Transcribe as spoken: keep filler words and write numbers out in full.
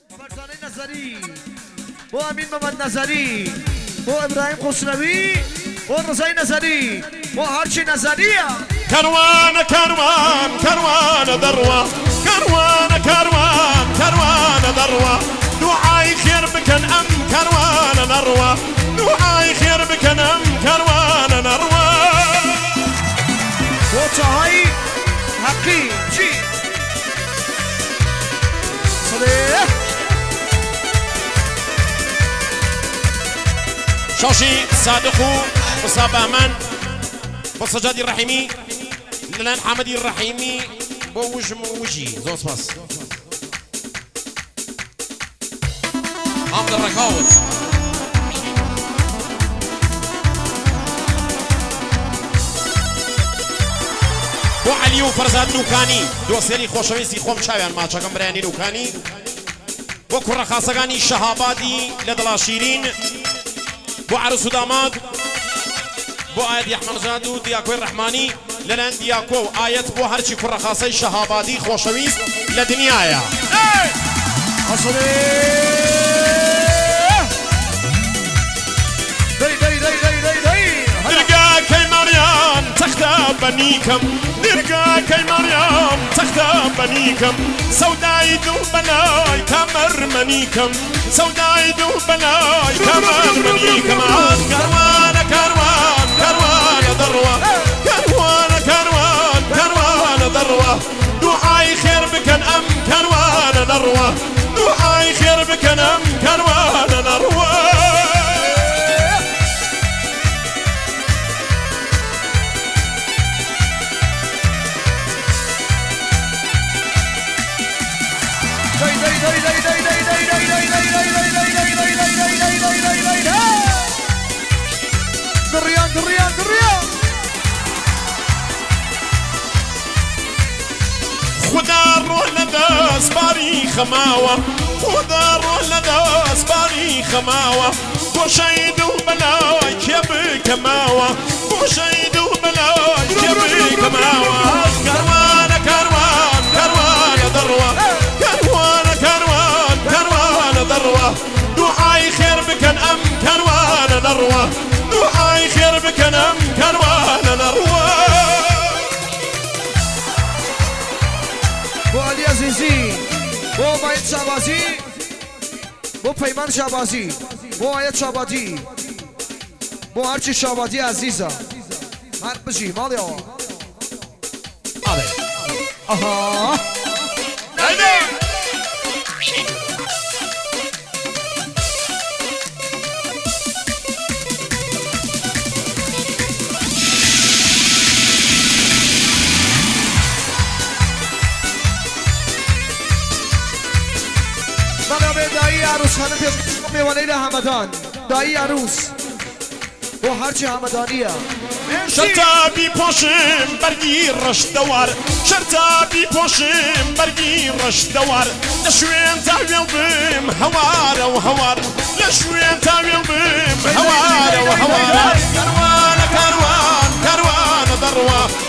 فرزانه نظری و امین محمد نظری و ابراهیم خسروی و رضای نظری و هرچی نظریه كروان كروان كروان ذروة كروان كروان كروان ذروة دعاي خير بكن أم كروان نروة دعاي خير بكن أم كروان نروة وتهاي حقي جي صديق شوشي صادقو مصابة من وسجادي الرحيمي لان حمدي الرحيمي بوج موجي زوس باس عبد الركاوت بو علي وفرزاد نوكاني دو سيري خوشويسي خوم شاويان ما چاكم برياني نوكاني بو كرة خاصقاني شهابادي لدلا شيرين بو عروس وداماد بو آيات يحمل جادو دياكوي الرحماني لنان دياكو آيات بو هرشي كرة خاصي شهابادي خوشويس لدنيايا أصلي داي داي داي داي داي داي نرقا كي مريم تختى بنيكم نرقا كي مريم تختى بنيكم سوداي دو بلاي كمر منيكم سوداي دو بلاي كمر منيكم كروان كروان كروان ذروة كروان كروان كروان ذروة دعاي خير بكن أم كروان نروة دعاي خير بكن أم كروان نروة دريان دريان دريان خدا روح لداس باري خماوة خدا روح لداس باري خماوة بو شيد وبلاي كيب كماوة بو شيد وبلاي كيب كماوة كروان كروان كروان ذروة كروان كروان كروان ذروة دعاي خير بكن أم كروان نروة دعاي خير بكن أم كروان نروة بو علی عزیزی بو باید شعبازی بو پیمان شعبازی بو آیت شعبادی بو هرچی شعبادی عزیزه هر بجی مالی آقا آره آها نه دایی عروس خانم پیش میوانه همدان دایی عروس و هرچی همدانیه شرطابي بوشم برقي رش دوار شرطابي بوشم برقي رش دوار لشوين تاويل بم هوار وهوار لشوين تاويل بم هوار وهوار كروان كروان كروان ذروة